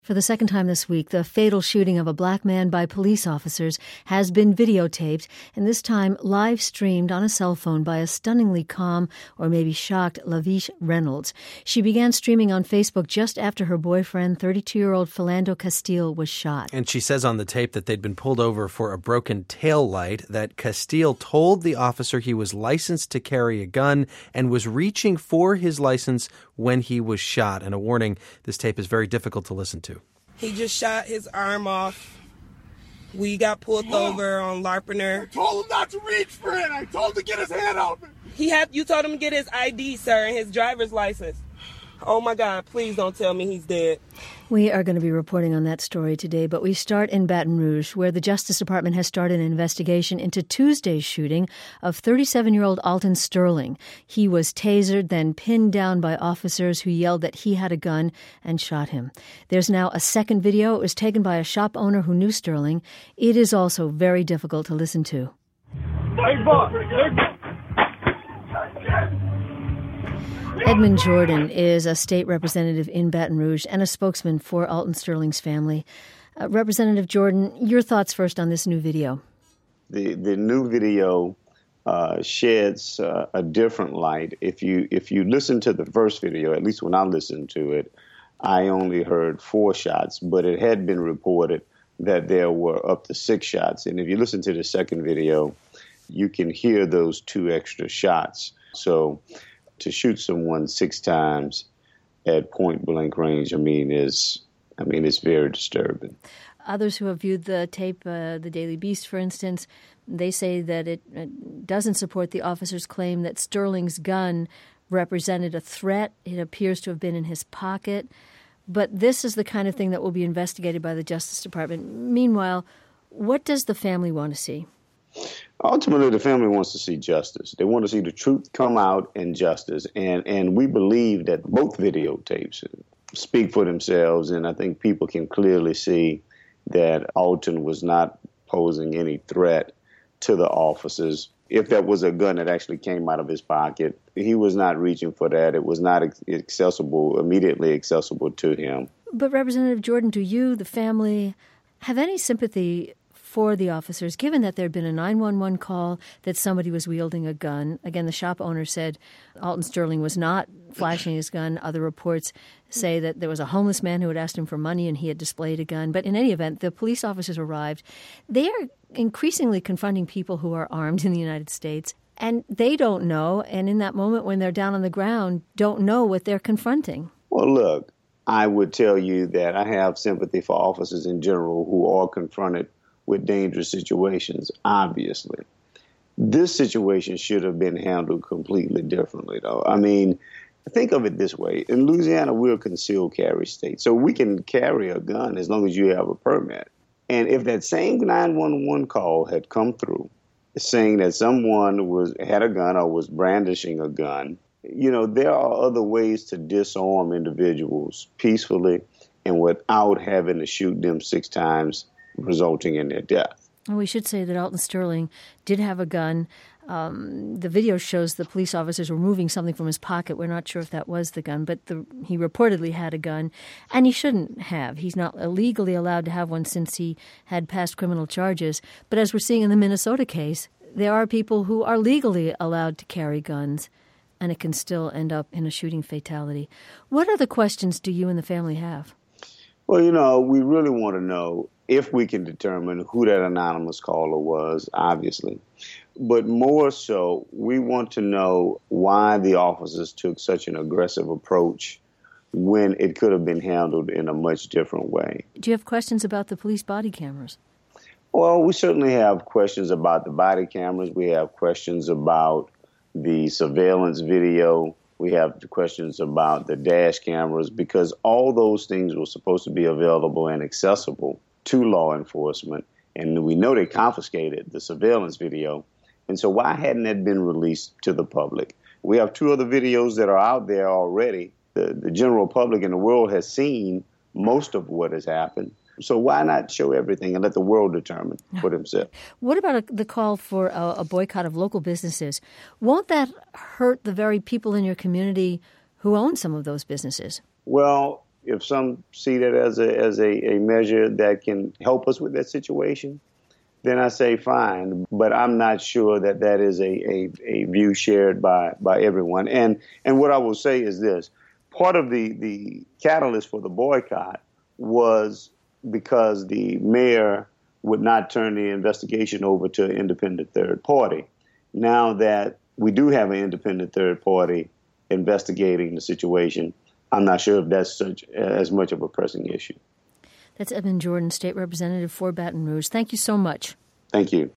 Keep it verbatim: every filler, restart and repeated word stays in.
For the second time this week, the fatal shooting of a black man by police officers has been videotaped, and this time live streamed on a cell phone by a stunningly calm, or maybe shocked, Lavish Reynolds. She began streaming on Facebook just after her boyfriend, thirty-two-year-old Philando Castile, was shot. And she says on the tape that they'd been pulled over for a broken tail light, that Castile told the officer he was licensed to carry a gun and was reaching for his license when he was shot. And a warning, this tape is very difficult to listen to. He just shot his arm off. We got pulled Mom, over on Larpener. I told him not to reach for it. I told him to get his hand out. He had. You told him to get his I D, sir, and his driver's license. Oh, my God, please don't tell me he's dead. We are going to be reporting on that story today, but we start in Baton Rouge, where the Justice Department has started an investigation into Tuesday's shooting of thirty-seven-year-old Alton Sterling. He was tasered, then pinned down by officers who yelled that he had a gun and shot him. There's now a second video. It was taken by a shop owner who knew Sterling. It is also very difficult to listen to. Hey, boss. Hey, boss. Edmund Jordan is a state representative in Baton Rouge and a spokesman for Alton Sterling's family. Uh, Representative Jordan, your thoughts first on this new video. The the new video uh, sheds uh, a different light. If you if you listen to the first video, at least when I listened to it, I only heard four shots, but it had been reported that there were up to six shots. And if you listen to the second video, you can hear those two extra shots. So to shoot someone six times at point blank range, I mean, is I mean, it's very disturbing. Others who have viewed the tape, uh, the Daily Beast, for instance, they say that it, it doesn't support the officer's claim that Sterling's gun represented a threat. It appears to have been in his pocket. But this is the kind of thing that will be investigated by the Justice Department. Meanwhile, what does the family want to see? Ultimately, the family wants to see justice. They want to see the truth come out and justice. And and we believe that both videotapes speak for themselves. And I think people can clearly see that Alton was not posing any threat to the officers. If that was a gun that actually came out of his pocket, he was not reaching for that. It was not accessible, immediately accessible to him. But Representative Jordan, do you, the family, have any sympathy for the officers, given that there had been a nine one one call that somebody was wielding a gun? Again, the shop owner said Alton Sterling was not flashing his gun. Other reports say that there was a homeless man who had asked him for money and he had displayed a gun. But in any event, the police officers arrived. They are increasingly confronting people who are armed in the United States, and they don't know, and in that moment when they're down on the ground, don't know what they're confronting. Well, look, I would tell you that I have sympathy for officers in general who are confronted with dangerous situations, obviously. This situation should have been handled completely differently, though. I mean, think of it this way. In Louisiana, we're a concealed carry state, so we can carry a gun as long as you have a permit. And if that same nine one one call had come through saying that someone was had a gun or was brandishing a gun, you know, there are other ways to disarm individuals peacefully and without having to shoot them six times, resulting in their death. And we should say that Alton Sterling did have a gun. Um, the video shows the police officers were moving something from his pocket. We're not sure if that was the gun, but the, he reportedly had a gun, and he shouldn't have. He's not illegally allowed to have one since he had past criminal charges. But as we're seeing in the Minnesota case, there are people who are legally allowed to carry guns, and it can still end up in a shooting fatality. What other questions do you and the family have? Well, you know, we really want to know if we can determine who that anonymous caller was, obviously. But more so, we want to know why the officers took such an aggressive approach when it could have been handled in a much different way. Do you have questions about the police body cameras? Well, we certainly have questions about the body cameras. We have questions about the surveillance video. We have questions about the dash cameras, because all those things were supposed to be available and accessible to law enforcement. And we know they confiscated the surveillance video. And so why hadn't that been released to the public? We have two other videos that are out there already. The, the general public in the world has seen most of what has happened. So why not show everything and let the world determine for themselves? What about a, the call for a, a boycott of local businesses? Won't that hurt the very people in your community who own some of those businesses? Well, if some see that as a as a, a measure that can help us with that situation, then I say fine. But I'm not sure that that is a, a, a view shared by, by everyone. And and what I will say is this. Part of the, the catalyst for the boycott was because the mayor would not turn the investigation over to an independent third party. Now that we do have an independent third party investigating the situation, I'm not sure if that's such as much of a pressing issue. That's Edmund Jordan, State Representative for Baton Rouge. Thank you so much. Thank you.